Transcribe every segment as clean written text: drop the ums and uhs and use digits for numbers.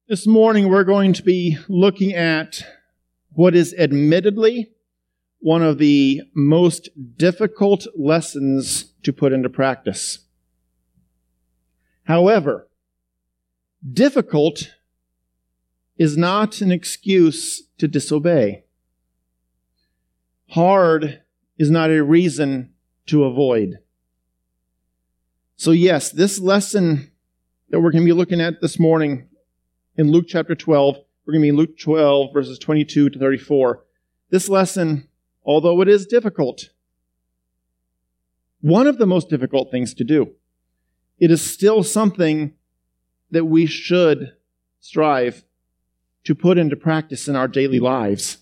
This morning we're going to be looking at what is admittedly one of the most difficult lessons to put into practice. However, difficult is not an excuse to disobey. Hard is not a reason to avoid. So yes, this lesson that we're going to be looking at this morning in Luke chapter 12, we're going to be in Luke 12, verses 22 to 34. This lesson, although it is difficult, one of the most difficult things to do, it is still something that we should strive to put into practice in our daily lives.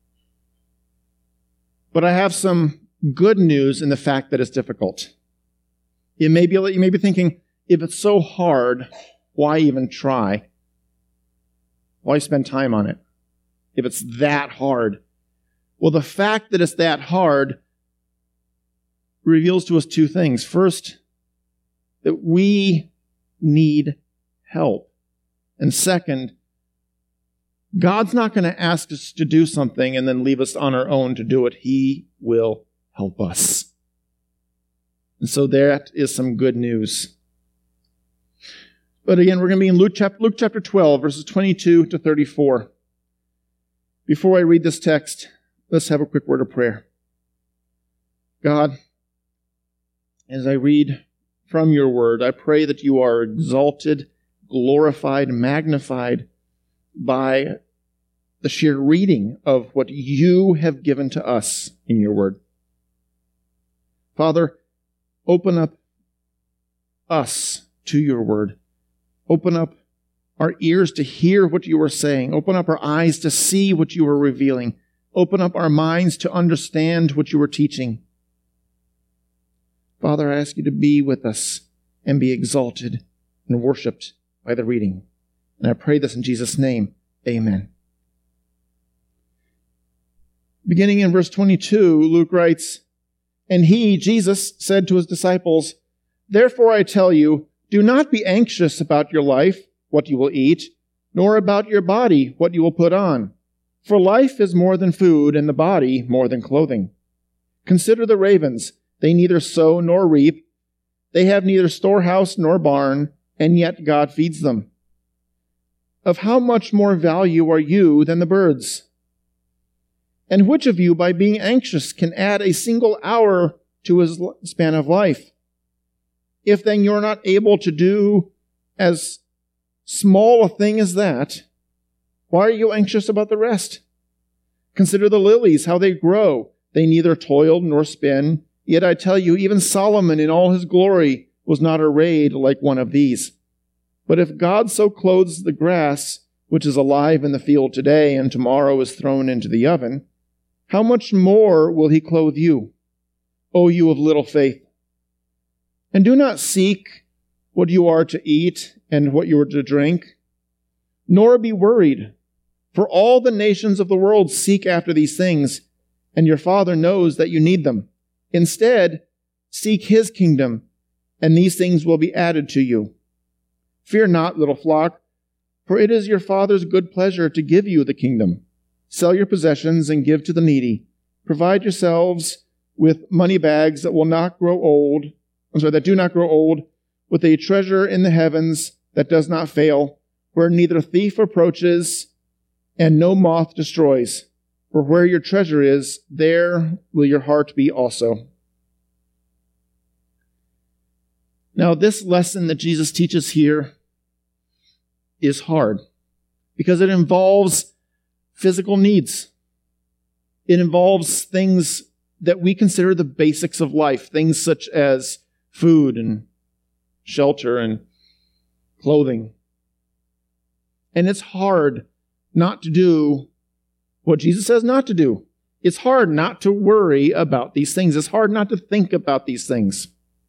But I have some good news in the fact that it's difficult. You may be thinking, if it's so hard, why even try? Why spend time on it if it's that hard? Well, the fact that it's that hard reveals to us two things. First, that we need help. And second, God's not going to ask us to do something and then leave us on our own to do it. He will help us. And so that is some good news. But again, we're going to be in Luke chapter 12, verses 22 to 34. Before I read this text, let's have a quick word of prayer. God, as I read from your word, I pray that you are exalted, glorified, magnified by the sheer reading of what you have given to us in your word. Father, open up us to your word. Open up our ears to hear what you are saying. Open up our eyes to see what you are revealing. Open up our minds to understand what you are teaching. Father, I ask you to be with us and be exalted and worshiped by the reading. And I pray this in Jesus' name. Amen. Beginning in verse 22, Luke writes, "And he, Jesus, said to his disciples, 'Therefore I tell you, do not be anxious about your life, what you will eat, nor about your body, what you will put on. For life is more than food, and the body more than clothing. Consider the ravens. They neither sow nor reap. They have neither storehouse nor barn, and yet God feeds them. Of how much more value are you than the birds? And which of you, by being anxious, can add a single hour to his span of life? If then you're not able to do as small a thing as that, why are you anxious about the rest? Consider the lilies, how they grow. They neither toil nor spin. Yet I tell you, even Solomon in all his glory was not arrayed like one of these. But if God so clothes the grass, which is alive in the field today and tomorrow is thrown into the oven, how much more will he clothe you, O you of little faith? And do not seek what you are to eat and what you are to drink, nor be worried, for all the nations of the world seek after these things, and your Father knows that you need them. Instead, seek his kingdom, and these things will be added to you. Fear not, little flock, for it is your Father's good pleasure to give you the kingdom. Sell your possessions and give to the needy. Provide yourselves with money bags that do not grow old, with a treasure in the heavens that does not fail, where neither thief approaches and no moth destroys. For where your treasure is, there will your heart be also." Now, this lesson that Jesus teaches here is hard because it involves physical needs. It involves things that we consider the basics of life, things such as food and shelter and clothing. And it's hard not to do what Jesus says not to do. It's hard not to worry about these things. It's hard not to think about these things.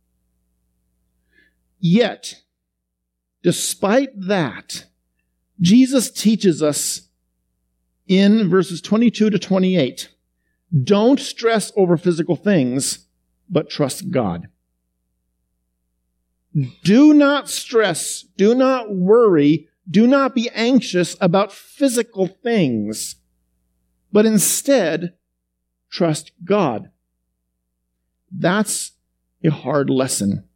Yet, despite that, Jesus teaches us in verses 22 to 28, don't stress over physical things, but trust God. Do not stress, do not worry, do not be anxious about physical things, but instead trust God. That's a hard lesson.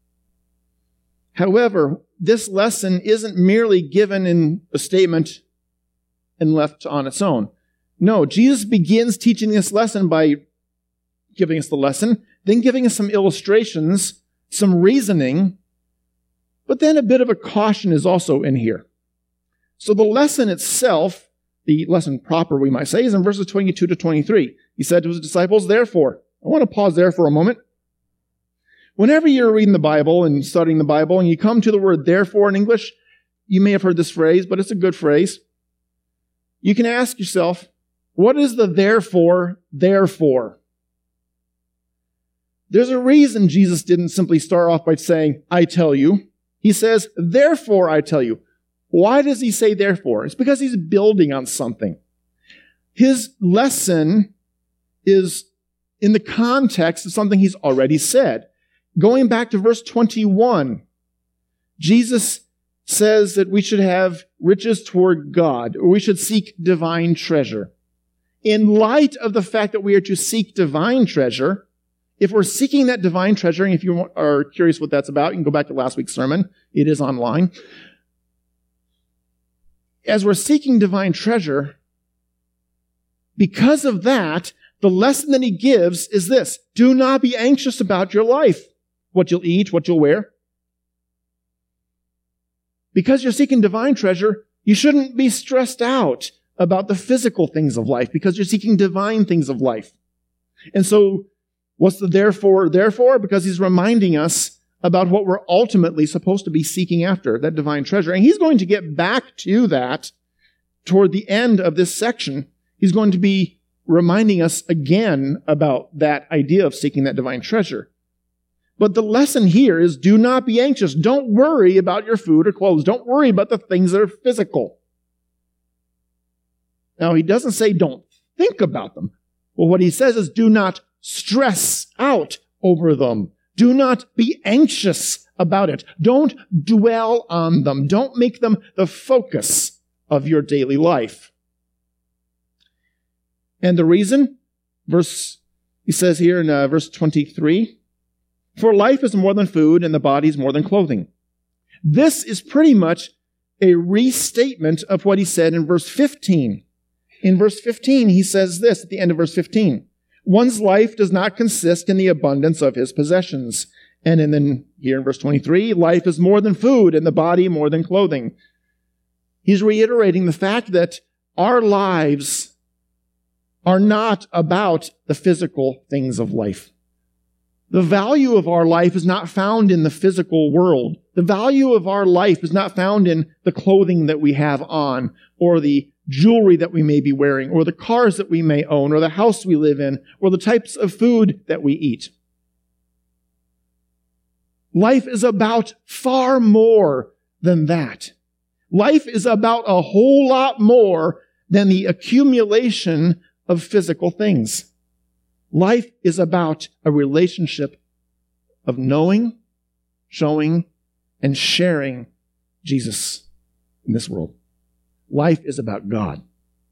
However, this lesson isn't merely given in a statement and left on its own. No, Jesus begins teaching this lesson by giving us the lesson, then giving us some illustrations, some reasoning, but then a bit of a caution is also in here. So the lesson itself, the lesson proper, we might say, is in verses 22 to 23. He said to his disciples, therefore, I want to pause there for a moment. Whenever you're reading the Bible and studying the Bible and you come to the word therefore in English, you may have heard this phrase, but it's a good phrase. You can ask yourself, what is the therefore there for? There's a reason Jesus didn't simply start off by saying, I tell you. He says, therefore I tell you. Why does he say therefore? It's because he's building on something. His lesson is in the context of something he's already said. Going back to verse 21, Jesus says that we should have riches toward God, or we should seek divine treasure. In light of the fact that we are to seek divine treasure, if we're seeking that divine treasure, and if you are curious what that's about, you can go back to last week's sermon. It is online. As we're seeking divine treasure, because of that, the lesson that he gives is this: do not be anxious about your life, what you'll eat, what you'll wear. Because you're seeking divine treasure, you shouldn't be stressed out about the physical things of life, because you're seeking divine things of life. And so, what's the therefore? Because he's reminding us about what we're ultimately supposed to be seeking after, that divine treasure. And he's going to get back to that toward the end of this section. He's going to be reminding us again about that idea of seeking that divine treasure. But the lesson here is, do not be anxious. Don't worry about your food or clothes. Don't worry about the things that are physical. Now, he doesn't say don't think about them. Well, what he says is, do not stress out over them. Do not be anxious about it. Don't dwell on them. Don't make them the focus of your daily life. And the reason? He says here in verse 23, for life is more than food and the body is more than clothing. This is pretty much a restatement of what he said in verse 15. In verse 15, he says this at the end of verse 15. One's life does not consist in the abundance of his possessions. And then here in verse 23, life is more than food and the body more than clothing. He's reiterating the fact that our lives are not about the physical things of life. The value of our life is not found in the physical world. The value of our life is not found in the clothing that we have on, or the jewelry that we may be wearing, or the cars that we may own, or the house we live in, or the types of food that we eat. Life is about far more than that. Life is about a whole lot more than the accumulation of physical things. Life is about a relationship of knowing, showing, and sharing Jesus in this world. Life is about God.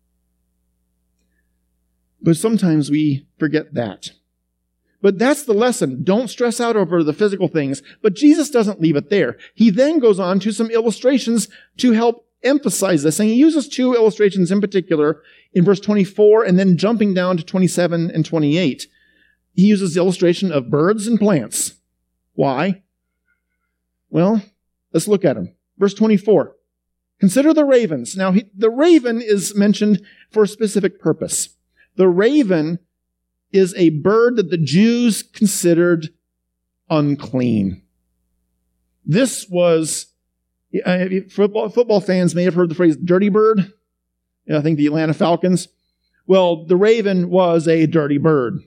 But sometimes we forget that. But that's the lesson. Don't stress out over the physical things. But Jesus doesn't leave it there. He then goes on to some illustrations to help emphasize this. And he uses two illustrations in particular in verse 24 and then jumping down to 27 and 28. He uses the illustration of birds and plants. Why? Well, let's look at them. Verse 24. Consider the ravens. Now, the raven is mentioned for a specific purpose. The raven is a bird that the Jews considered unclean. This was, football fans may have heard the phrase dirty bird. I think the Atlanta Falcons. Well, the raven was a dirty bird.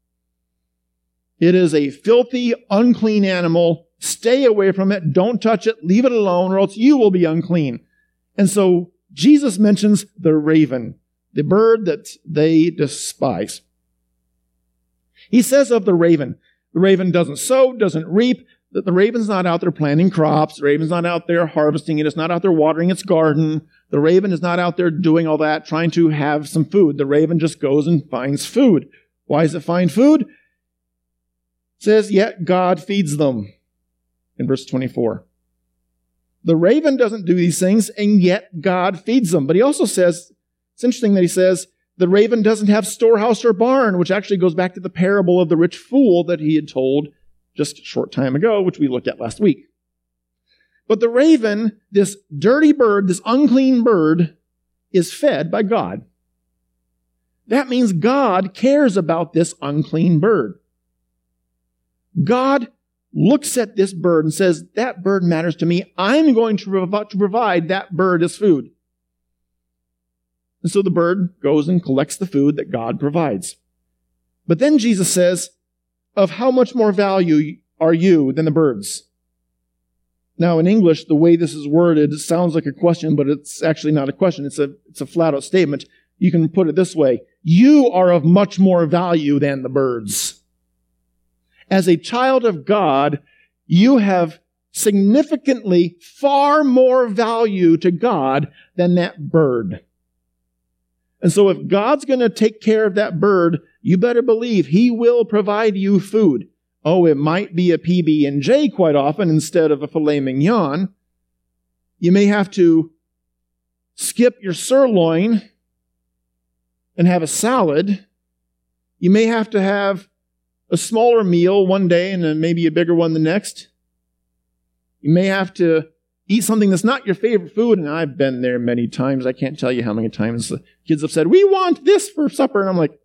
It is a filthy, unclean animal. Stay away from it. Don't touch it. Leave it alone, or else you will be unclean. And so Jesus mentions the raven, the bird that they despise. He says of the raven doesn't sow, doesn't reap, that the raven's not out there planting crops. The raven's not out there harvesting it. It's not out there watering its garden. The raven is not out there doing all that, trying to have some food. The raven just goes and finds food. Why does it find food? It says, yet God feeds them in verse 24. The raven doesn't do these things, and yet God feeds them. But he also says, it's interesting that he says, the raven doesn't have storehouse or barn, which actually goes back to the parable of the rich fool that he had told just a short time ago, which we looked at last week. But the raven, this dirty bird, this unclean bird, is fed by God. That means God cares about this unclean bird. God looks at this bird and says, that bird matters to me. I'm going to provide that bird as food. And so the bird goes and collects the food that God provides. But then Jesus says, of how much more value are you than the birds? Now, in English, the way this is worded, it sounds like a question, but it's actually not a question. It's a flat-out statement. You can put it this way. You are of much more value than the birds. As a child of God, you have significantly far more value to God than that bird. And so if God's going to take care of that bird, you better believe He will provide you food. Oh, it might be a PB&J quite often instead of a filet mignon. You may have to skip your sirloin and have a salad. You may have to have a smaller meal one day and then maybe a bigger one the next. You may have to eat something that's not your favorite food, and I've been there many times. I can't tell you how many times the kids have said, we want this for supper, and I'm like,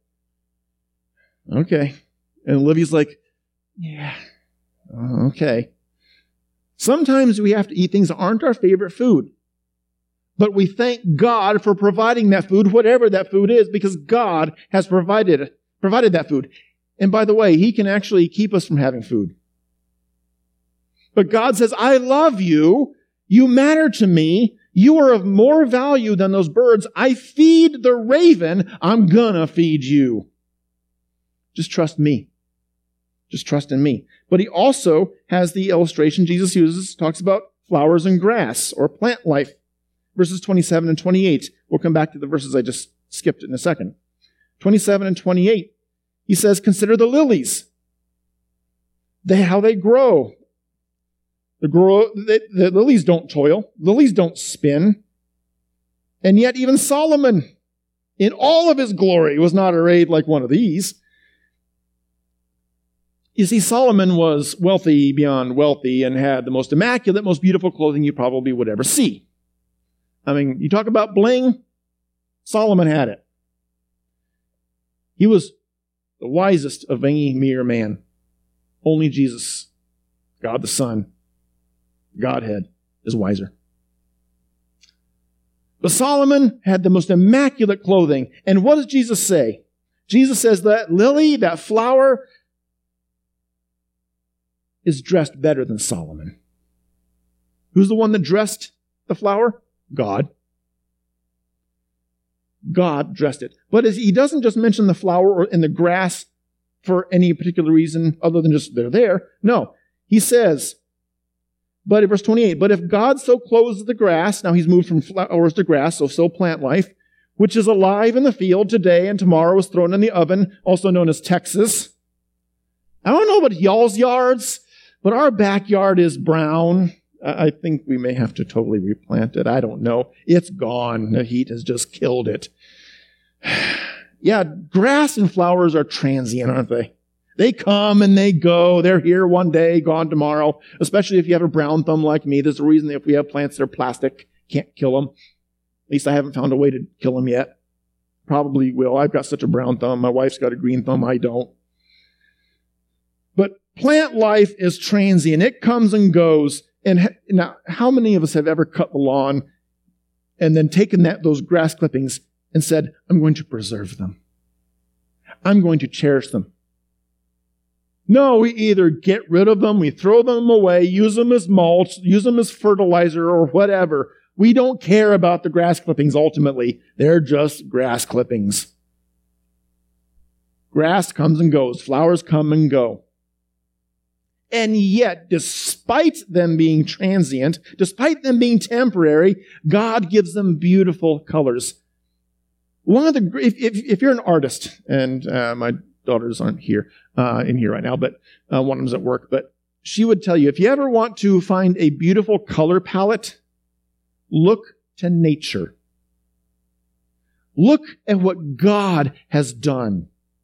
okay. And Olivia's like, yeah, okay. Sometimes we have to eat things that aren't our favorite food, but we thank God for providing that food, whatever that food is, because God has provided that food. And by the way, He can actually keep us from having food. But God says, I love you. You matter to me. You are of more value than those birds. I feed the raven. I'm gonna feed you. Just trust me. Just trust in me. But He also has the illustration Jesus uses, talks about flowers and grass or plant life. Verses 27 and 28. We'll come back to the verses I just skipped in a second. 27 and 28. He says, consider the lilies. How they grow. The lilies don't toil. Lilies don't spin. And yet even Solomon, in all of his glory, was not arrayed like one of these. You see, Solomon was wealthy beyond wealthy and had the most immaculate, most beautiful clothing you probably would ever see. I mean, you talk about bling, Solomon had it. He was the wisest of any mere man. Only Jesus, God the Son, Godhead, is wiser. But Solomon had the most immaculate clothing. And what does Jesus say? Jesus says that lily, that flower, is dressed better than Solomon. Who's the one that dressed the flower? God. God dressed it. But He doesn't just mention the flower and the grass for any particular reason other than just they're there. No. He says, but in verse 28, but if God so clothes the grass, now He's moved from flowers to grass, so plant life, which is alive in the field today and tomorrow is thrown in the oven, also known as Texas. I don't know about y'all's yards, but our backyard is brown. I think we may have to totally replant it. I don't know. It's gone. The heat has just killed it. Yeah, grass and flowers are transient, aren't they? They come and they go. They're here one day, gone tomorrow. Especially if you have a brown thumb like me. There's a reason that if we have plants that are plastic, can't kill them. At least I haven't found a way to kill them yet. Probably will. I've got such a brown thumb. My wife's got a green thumb. I don't. But plant life is transient. It comes and goes. And now, how many of us have ever cut the lawn and then taken those grass clippings and said, I'm going to preserve them. I'm going to cherish them. No, we either get rid of them, we throw them away, use them as mulch, use them as fertilizer or whatever. We don't care about the grass clippings ultimately. They're just grass clippings. Grass comes and goes. Flowers come and go. And yet, despite them being transient, despite them being temporary, God gives them beautiful colors. If you're an artist, and my daughters aren't here in here right now, but one of them's at work, but she would tell you, if you ever want to find a beautiful color palette, look to nature. Look at what God has done.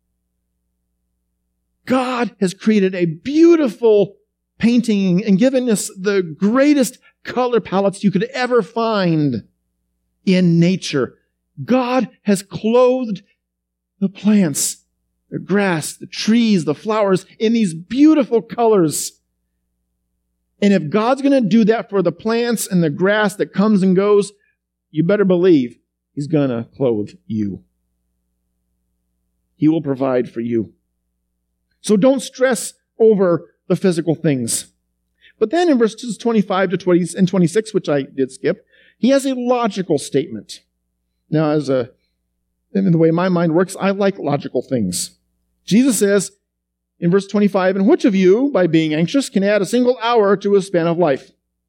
God has created a beautiful painting and given us the greatest color palettes you could ever find in nature. God has clothed the plants, the grass, the trees, the flowers in these beautiful colors. And if God's going to do that for the plants and the grass that comes and goes, you better believe He's going to clothe you. He will provide for you. So don't stress over the physical things. But then in verses 25 to 20 and 26, which I did skip, he has a logical statement. Now, in the way my mind works, I like logical things. Jesus says in verse 25, "And which of you, by being anxious, can add a single hour to his span of life?"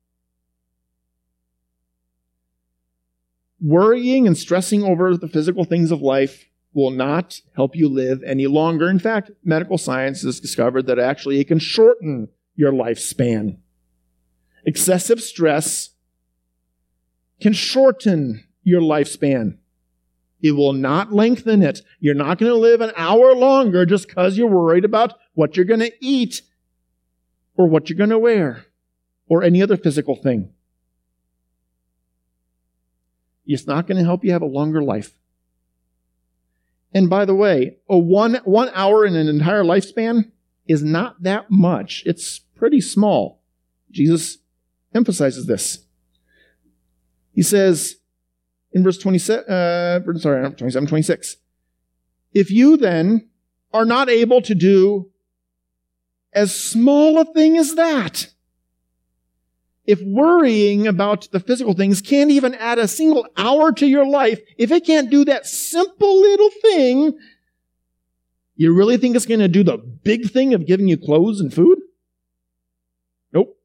Worrying and stressing over the physical things of life will not help you live any longer. In fact, medical science has discovered that actually it can shorten your lifespan. Excessive stress can shorten your lifespan. It will not lengthen it. You're not going to live an hour longer just because you're worried about what you're going to eat or what you're going to wear or any other physical thing. It's not going to help you have a longer life. And by the way, a one hour in an entire lifespan is not that much. It's pretty small. Jesus emphasizes this. He says in verse 26, "If you then are not able to do as small a thing as that," if worrying about the physical things can't even add a single hour to your life, if it can't do that simple little thing, you really think it's going to do the big thing of giving you clothes and food? Nope.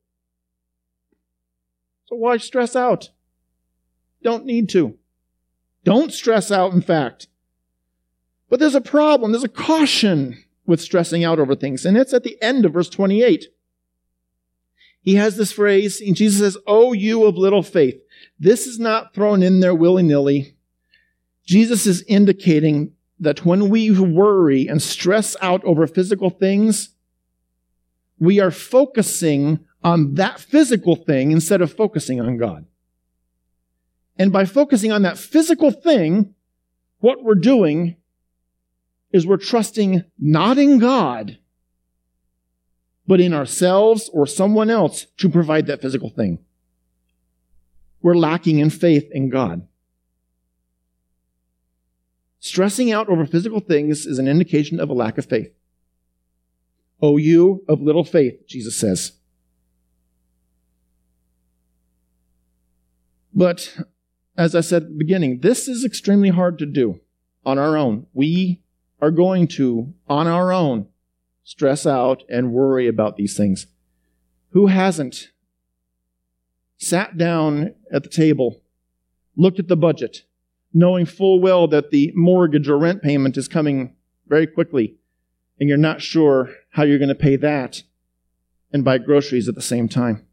So why stress out? Don't need to. Don't stress out, in fact. But there's a problem. There's a caution with stressing out over things, and it's at the end of verse 28. He has this phrase, and Jesus says, "Oh, you of little faith." This is not thrown in there willy-nilly. Jesus is indicating that when we worry and stress out over physical things, we are focusing on that physical thing instead of focusing on God. And by focusing on that physical thing, what we're doing is we're trusting not in God, but in ourselves or someone else to provide that physical thing. We're lacking in faith in God. Stressing out over physical things is an indication of a lack of faith. "O you of little faith," Jesus says. But, as I said at the beginning, this is extremely hard to do on our own. We are going to, on our own, stress out and worry about these things. Who hasn't sat down at the table, looked at the budget, knowing full well that the mortgage or rent payment is coming very quickly, and you're not sure how you're going to pay that and buy groceries at the same time?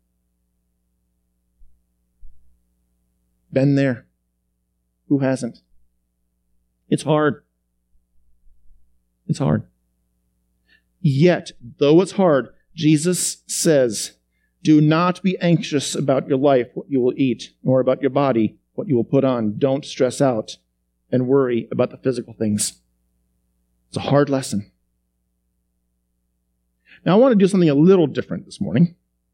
Been there. Who hasn't? It's hard. It's hard. Yet, though it's hard, Jesus says, "Do not be anxious about your life, what you will eat, nor about your body, what you will put on." Don't stress out and worry about the physical things. It's a hard lesson. Now, I want to do something a little different this morning.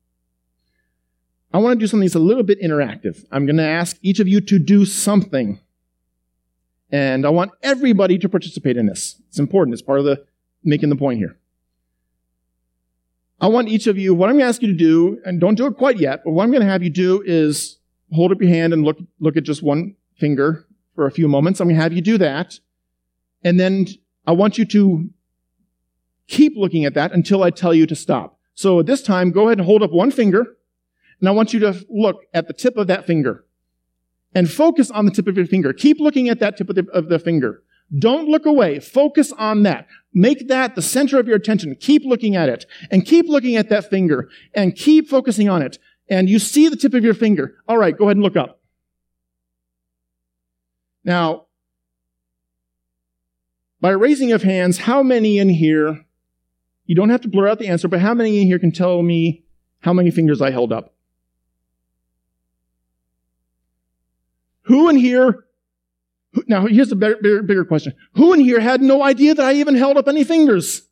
I want to do something that's a little bit interactive. I'm going to ask each of you to do something. And I want everybody to participate in this. It's important. It's part of making the point here. I want each of you, what I'm going to ask you to do, and don't do it quite yet, but what I'm going to have you do is hold up your hand and look at just one finger for a few moments. I'm going to have you do that. And then I want you to keep looking at that until I tell you to stop. So at this time, go ahead and hold up one finger, and I want you to look at the tip of that finger and focus on the tip of your finger. Keep looking at that tip of the finger. Don't look away. Focus on that. Make that the center of your attention. Keep looking at it, and keep looking at that finger, and keep focusing on it. And you see the tip of your finger. All right, go ahead and look up. Now, by raising of hands, how many in here, you don't have to blur out the answer, but how many in here can tell me how many fingers I held up? Who in here, now here's a bigger question. Who in here had no idea that I even held up any fingers?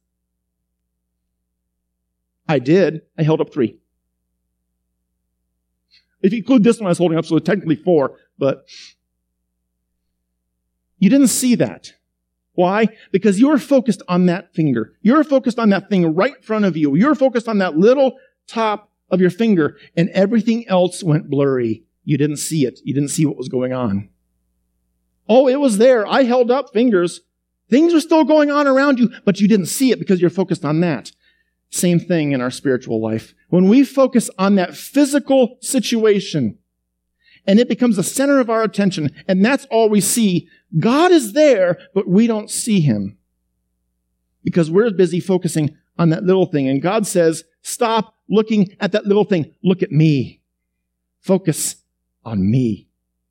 I did. I held up 3. If you include this one I was holding up, so technically 4, but you didn't see that. Why? Because you're focused on that finger. You're focused on that thing right in front of you. You're focused on that little top of your finger, and everything else went blurry. You didn't see it. You didn't see what was going on. Oh, it was there. I held up fingers. Things were still going on around you, but you didn't see it because you're focused on that. Same thing in our spiritual life. When we focus on that physical situation, and it becomes the center of our attention, and that's all we see, God is there, but we don't see him because we're busy focusing on that little thing. And God says, stop looking at that little thing. Look at me. Focus on me.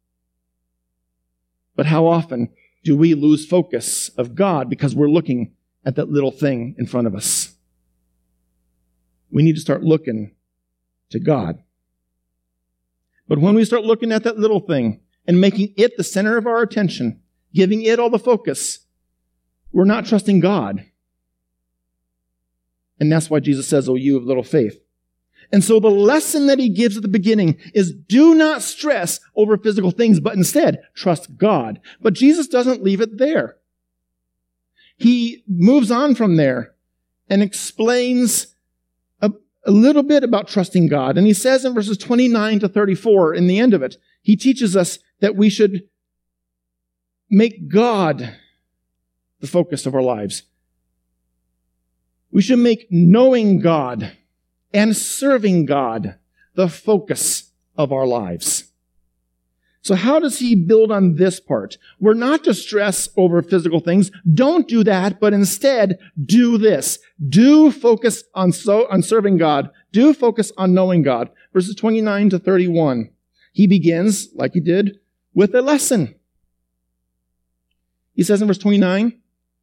But how often do we lose focus of God because we're looking at that little thing in front of us? We need to start looking to God. But when we start looking at that little thing and making it the center of our attention, giving it all the focus, we're not trusting God. And that's why Jesus says, "Oh, you of little faith." And so the lesson that he gives at the beginning is do not stress over physical things, but instead trust God. But Jesus doesn't leave it there. He moves on from there and explains a little bit about trusting God. And he says in verses 29 to 34, in the end of it, he teaches us that we should make God the focus of our lives. We should make knowing God and serving God the focus of our lives. So how does he build on this part? We're not to stress over physical things. Don't do that, but instead do this. Do focus on serving God. Do focus on knowing God. Verses 29 to 31. He begins, like he did, with a lesson. He says in verse 29,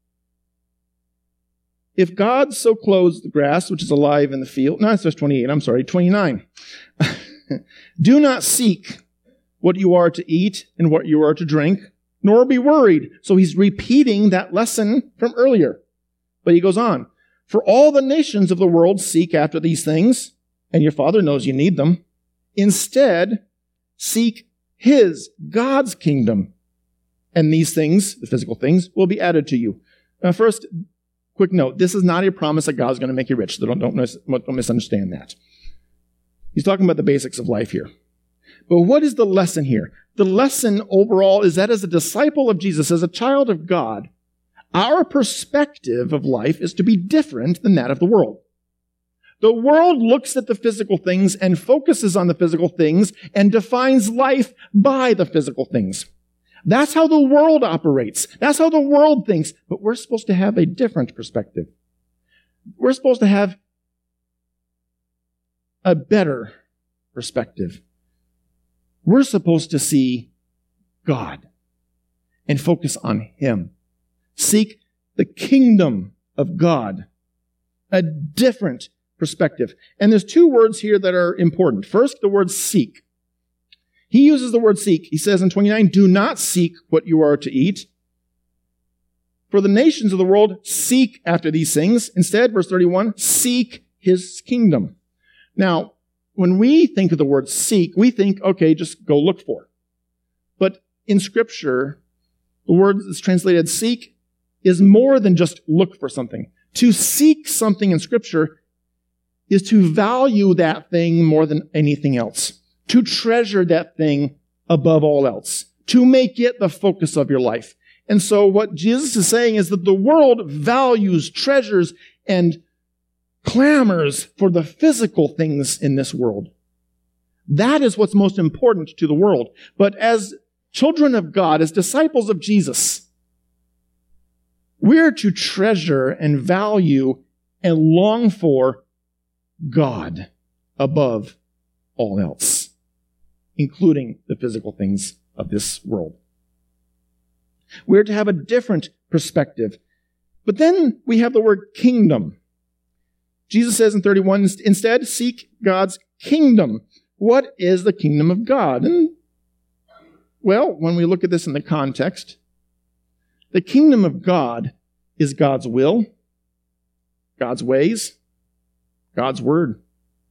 if God so clothes the grass, which is alive in the field, no, it's verse 28, I'm sorry, 29. Do not seek what you are to eat and what you are to drink, nor be worried. So he's repeating that lesson from earlier. But he goes on. For all the nations of the world seek after these things, and your Father knows you need them. Instead, seek God's kingdom. And these things, the physical things, will be added to you. First, quick note. This is not a promise that God's going to make you rich. So don't misunderstand that. He's talking about the basics of life here. But what is the lesson here? The lesson overall is that as a disciple of Jesus, as a child of God, our perspective of life is to be different than that of the world. The world looks at the physical things and focuses on the physical things and defines life by the physical things. That's how the world operates. That's how the world thinks. But we're supposed to have a different perspective. We're supposed to have a better perspective. We're supposed to see God and focus on him. Seek the kingdom of God. A different perspective. And there's 2 words here that are important. First, the word seek. He uses the word seek. He says in 29, do not seek what you are to eat. For the nations of the world seek after these things. Instead, verse 31, seek his kingdom. Now, when we think of the word seek, we think, okay, just go look for. But in Scripture, the word that's translated seek is more than just look for something. To seek something in Scripture is to value that thing more than anything else. To treasure that thing above all else. To make it the focus of your life. And so what Jesus is saying is that the world values, treasures, and clamors for the physical things in this world. That is what's most important to the world. But as children of God, as disciples of Jesus, we're to treasure and value and long for God above all else, including the physical things of this world. We're to have a different perspective. But then we have the word kingdom. Jesus says in 31, instead, seek God's kingdom. What is the kingdom of God? And, well, when we look at this in the context, the kingdom of God is God's will, God's ways, God's word.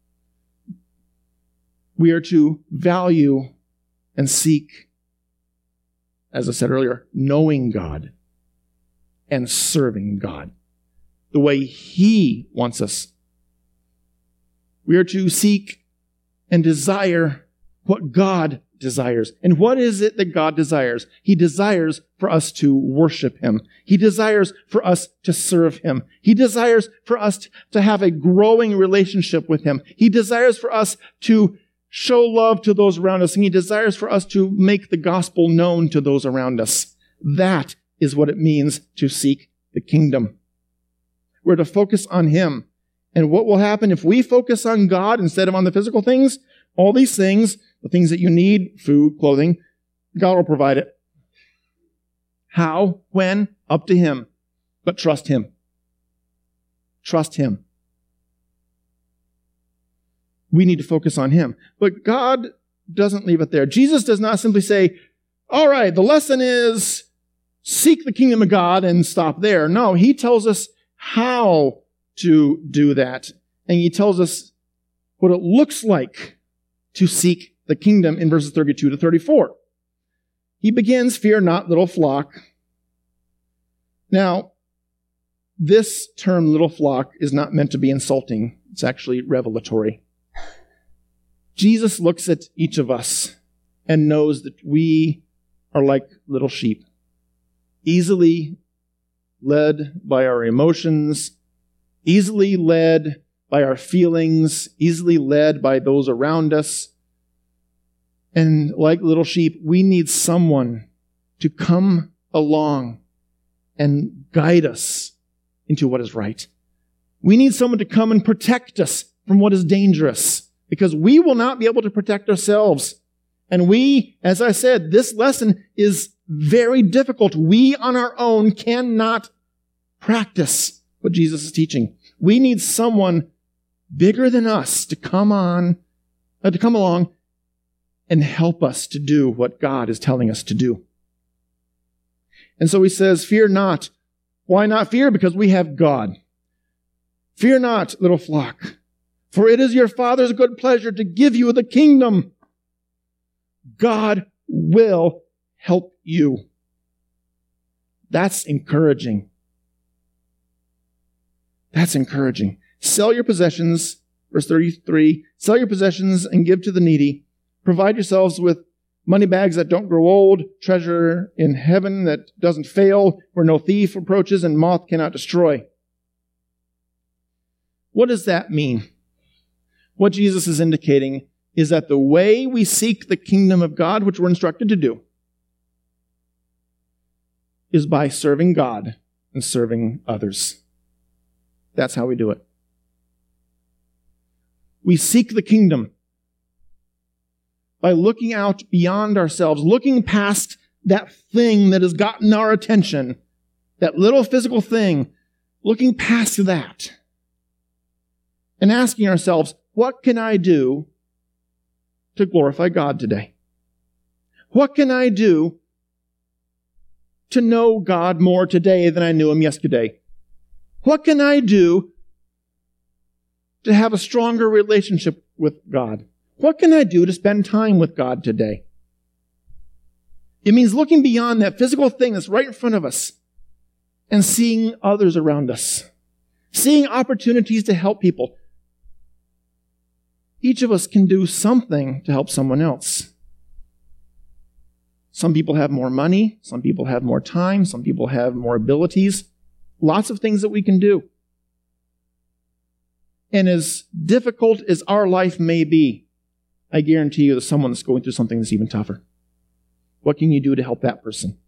We are to value and seek, as I said earlier, knowing God and serving God the way He wants us. We are to seek and desire what God desires. And what is it that God desires? He desires for us to worship Him. He desires for us to serve Him. He desires for us to have a growing relationship with Him. He desires for us to show love to those around us, and He desires for us to make the gospel known to those around us. That is what it means to seek the kingdom. We're to focus on Him. And what will happen if we focus on God instead of on the physical things? All these things, the things that you need, food, clothing, God will provide it. How? When? Up to Him. But trust Him. Trust Him. We need to focus on Him. But God doesn't leave it there. Jesus does not simply say, all right, the lesson is seek the kingdom of God and stop there. No, He tells us how to do that. And He tells us what it looks like to seek the kingdom in verses 32 to 34. He begins, fear not, little flock. Now, this term, little flock, is not meant to be insulting. It's actually revelatory. Jesus looks at each of us and knows that we are like little sheep, easily led by our emotions, easily led by our feelings, easily led by those around us. And like little sheep, we need someone to come along and guide us into what is right. We need someone to come and protect us from what is dangerous, because we will not be able to protect ourselves. And we, as I said, this lesson is very difficult. We on our own cannot practice what Jesus is teaching. We need someone bigger than us to come along and help us to do what God is telling us to do. And so He says, fear not. Why not fear? Because we have God. Fear not, little flock, for it is your Father's good pleasure to give you the kingdom. God will help you. That's encouraging. That's encouraging. Sell your possessions, verse 33, sell your possessions and give to the needy. Provide yourselves with money bags that don't grow old, treasure in heaven that doesn't fail, where no thief approaches and moth cannot destroy. What does that mean? What Jesus is indicating is that the way we seek the kingdom of God, which we're instructed to do, is by serving God and serving others. That's how we do it. We seek the kingdom by looking out beyond ourselves, looking past that thing that has gotten our attention, that little physical thing, looking past that and asking ourselves, what can I do to glorify God today? What can I do to know God more today than I knew Him yesterday? What can I do to have a stronger relationship with God? What can I do to spend time with God today? It means looking beyond that physical thing that's right in front of us and seeing others around us, seeing opportunities to help people. Each of us can do something to help someone else. Some people have more money, some people have more time, some people have more abilities. Lots of things that we can do. And as difficult as our life may be, I guarantee you there's someone that's going through something that's even tougher. What can you do to help that person?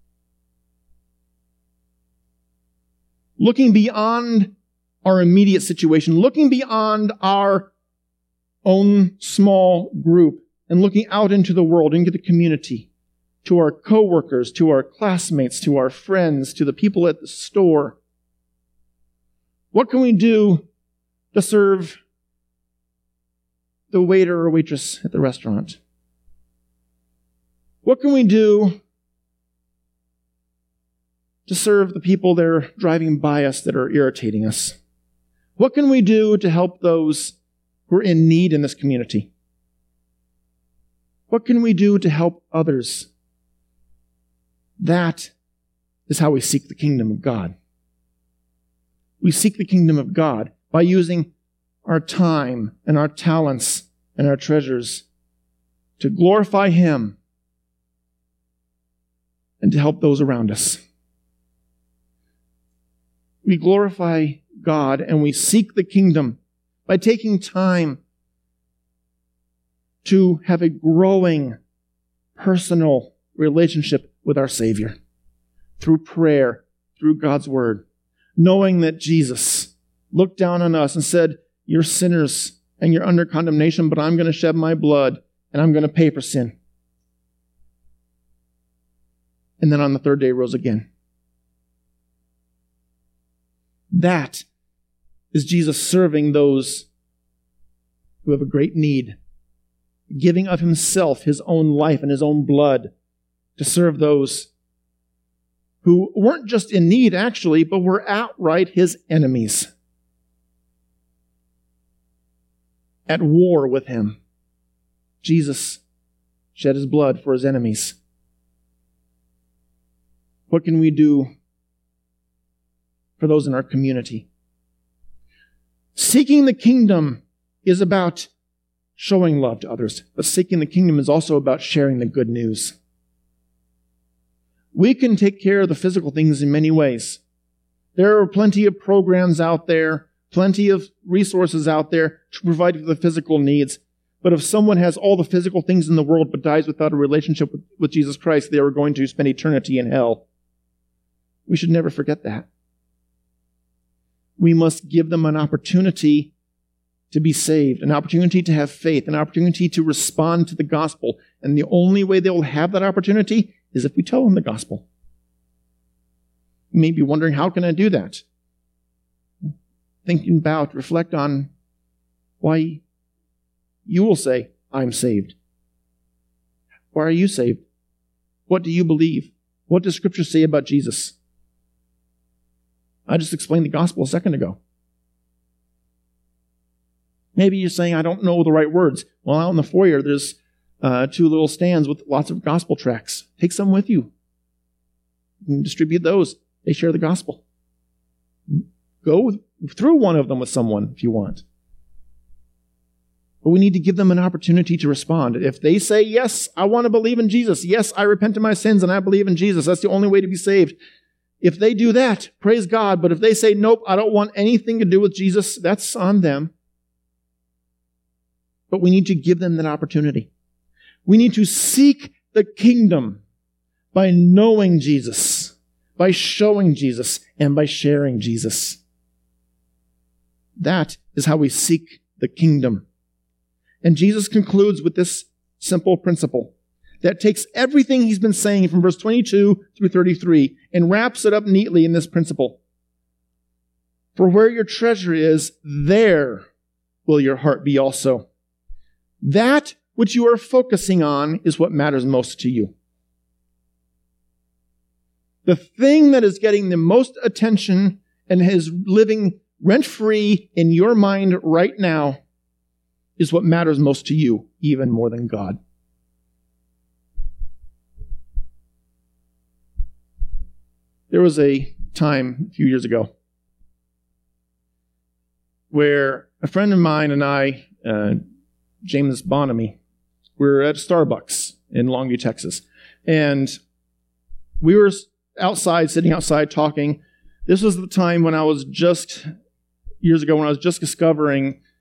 Looking beyond our immediate situation, looking beyond our own small group, and looking out into the world, into the community, to our coworkers, to our classmates, to our friends, to the people at the store. What can we do to serve the waiter or waitress at the restaurant? What can we do to serve the people that are driving by us that are irritating us? What can we do to help those who are in need in this community? What can we do to help others? That is how we seek the kingdom of God. We seek the kingdom of God by using our time and our talents and our treasures to glorify Him and to help those around us. We glorify God and we seek the kingdom by taking time to have a growing personal relationship with our Savior through prayer, through God's Word, knowing that Jesus looked down on us and said, "You're sinners and you're under condemnation, but I'm going to shed my blood and I'm going to pay for sin." And then on the third day rose again. That is Jesus serving those who have a great need, giving of Himself, His own life and His own blood to serve those who weren't just in need, actually, but were outright His enemies, at war with Him. Jesus shed His blood for His enemies. What can we do for those in our community? Seeking the kingdom is about showing love to others, but seeking the kingdom is also about sharing the good news. We can take care of the physical things in many ways. There are plenty of programs out there, plenty of resources out there to provide for the physical needs. But if someone has all the physical things in the world but dies without a relationship with Jesus Christ, they are going to spend eternity in hell. We should never forget that. We must give them an opportunity to be saved, an opportunity to have faith, an opportunity to respond to the gospel. And the only way they will have that opportunity is if we tell them the gospel. You may be wondering, how can I do that? Thinking about, reflect on why you will say, "I'm saved." Why are you saved? What do you believe? What does Scripture say about Jesus? I just explained the gospel a second ago. Maybe you're saying, "I don't know the right words." Well, out in the foyer, there's 2 little stands with lots of gospel tracts. Take some with you. You can distribute those. They share the gospel. Go through one of them with someone if you want. But we need to give them an opportunity to respond. If they say, "Yes, I want to believe in Jesus. Yes, I repent of my sins and I believe in Jesus. That's the only way to be saved." If they do that, praise God. But if they say, "Nope, I don't want anything to do with Jesus," that's on them. But we need to give them that opportunity. We need to seek the kingdom by knowing Jesus, by showing Jesus, and by sharing Jesus. That is how we seek the kingdom. And Jesus concludes with this simple principle that takes everything He's been saying from verse 22 through 33 and wraps it up neatly in this principle. For where your treasure is, there will your heart be also. That which you are focusing on is what matters most to you. The thing that is getting the most attention and is living rent-free in your mind right now is what matters most to you, even more than God. There was a time a few years ago where a friend of mine and I, James Bonamy, we were at Starbucks in Longview, Texas. And we were outside, sitting outside talking. This was the time when I was just, years ago, when I was just discovering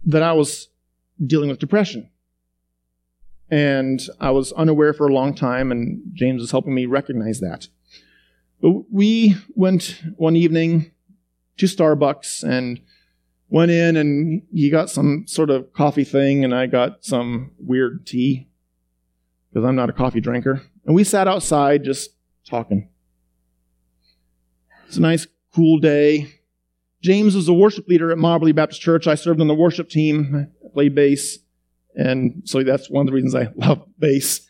that I was dealing with depression. And I was unaware for a long time, and James was helping me recognize that. But we went one evening to Starbucks and went in, and he got some sort of coffee thing, and I got some weird tea, because I'm not a coffee drinker. And we sat outside just talking. It's a nice, cool day. James was a worship leader at Moberly Baptist Church. I served on the worship team, I played bass, and so that's one of the reasons I love bass.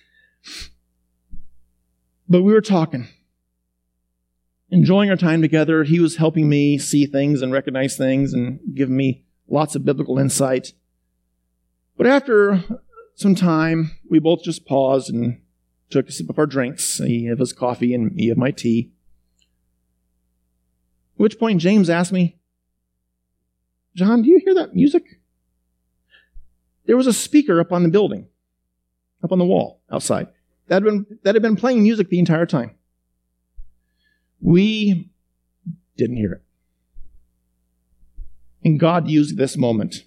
But we were talking, enjoying our time together. He was helping me see things and recognize things and giving me lots of biblical insight. But after some time, we both just paused and took a sip of our drinks. He had his coffee and me had my tea. At which point James asked me, "John, do you hear that music?" There was a speaker up on the building, up on the wall outside, that had been playing music the entire time. We didn't hear it. And God used this moment.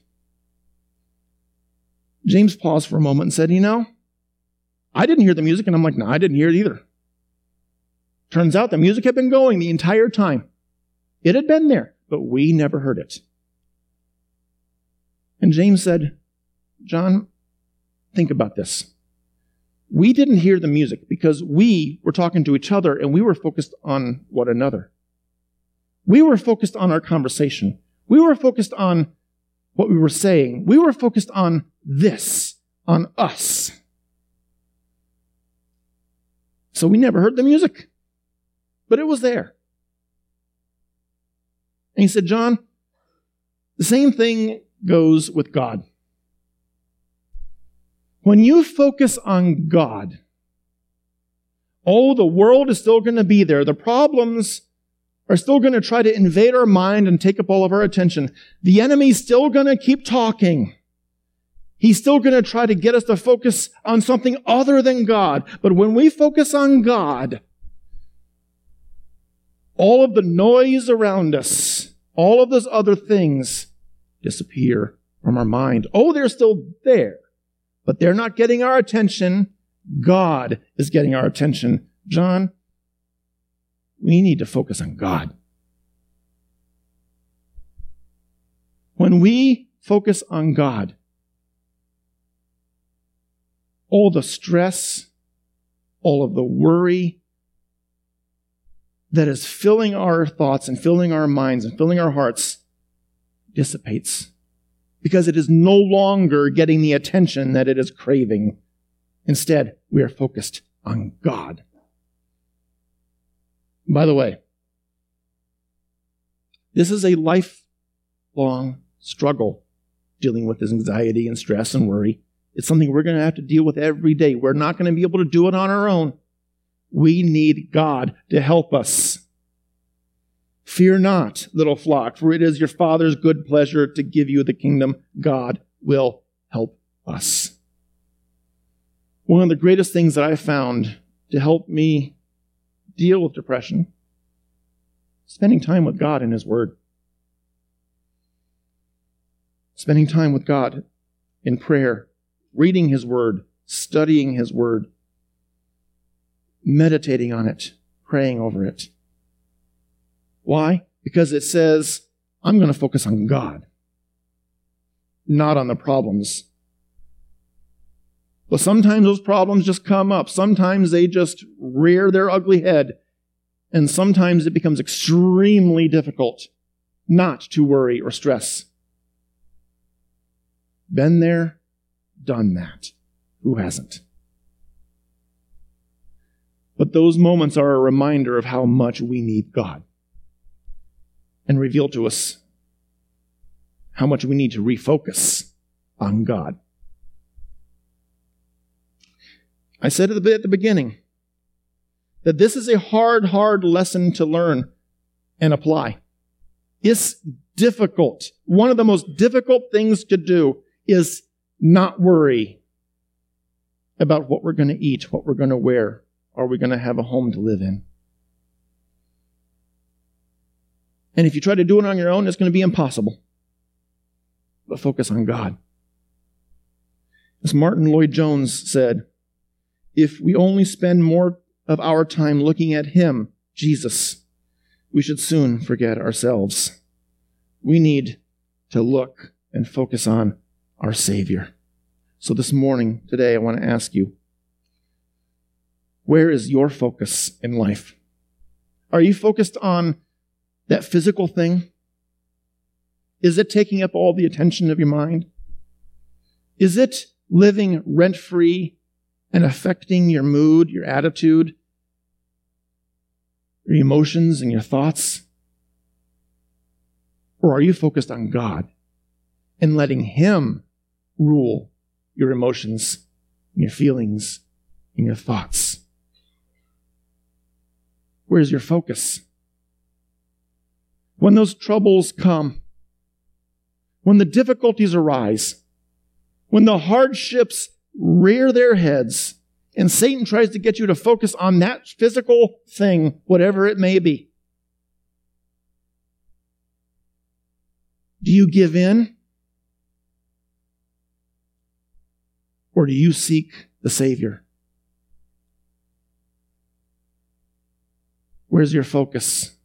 James paused for a moment and said, I didn't hear the music. And I'm like, no, I didn't hear it either. Turns out the music had been going the entire time. It had been there, but we never heard it. And James said, "John, think about this. We didn't hear the music because we were talking to each other and we were focused on one another. We were focused on our conversation. We were focused on what we were saying. We were focused on this, on us. So we never heard the music, but it was there." And he said, "John, the same thing goes with God. When you focus on God, the world is still going to be there. The problems are still going to try to invade our mind and take up all of our attention. The enemy's still going to keep talking. He's still going to try to get us to focus on something other than God. But when we focus on God, all of the noise around us, all of those other things disappear from our mind. They're still there, but they're not getting our attention. God is getting our attention. John, we need to focus on God. When we focus on God, all the stress, all of the worry that is filling our thoughts and filling our minds and filling our hearts dissipates, because it is no longer getting the attention that it is craving. Instead, we are focused on God. By the way, this is a lifelong struggle, dealing with this anxiety and stress and worry. It's something we're going to have to deal with every day. We're not going to be able to do it on our own. We need God to help us. "Fear not, little flock, for it is your Father's good pleasure to give you the kingdom." God will help us. One of the greatest things that I found to help me deal with depression, spending time with God in His Word. Spending time with God in prayer, reading His Word, studying His Word, meditating on it, praying over it. Why? Because it says, I'm going to focus on God, not on the problems. But sometimes those problems just come up. Sometimes they just rear their ugly head. And sometimes it becomes extremely difficult not to worry or stress. Been there, done that. Who hasn't? But those moments are a reminder of how much we need God, and reveal to us how much we need to refocus on God. I said at the beginning that this is a hard lesson to learn and apply. It's difficult. One of the most difficult things to do is not worry about what we're going to eat, what we're going to wear. Are we going to have a home to live in? And if you try to do it on your own, it's going to be impossible. but focus on God. As Martin Lloyd-Jones said, if we only spend more of our time looking at Him, Jesus, we should soon forget ourselves. We need to look and focus on our Savior. So this morning, today, I want to ask you, where is your focus in life? Are you focused on that physical thing? Is it taking up all the attention of your mind? Is it living rent-free and affecting your mood, your attitude, your emotions, and your thoughts? Or are you focused on God and letting Him rule your emotions, and your feelings, and your thoughts? Where's your focus? When those troubles come, when the difficulties arise, when the hardships rear their heads, and Satan tries to get you to focus on that physical thing, whatever it may be, do you give in? Or do you seek the Savior? Where's your focus?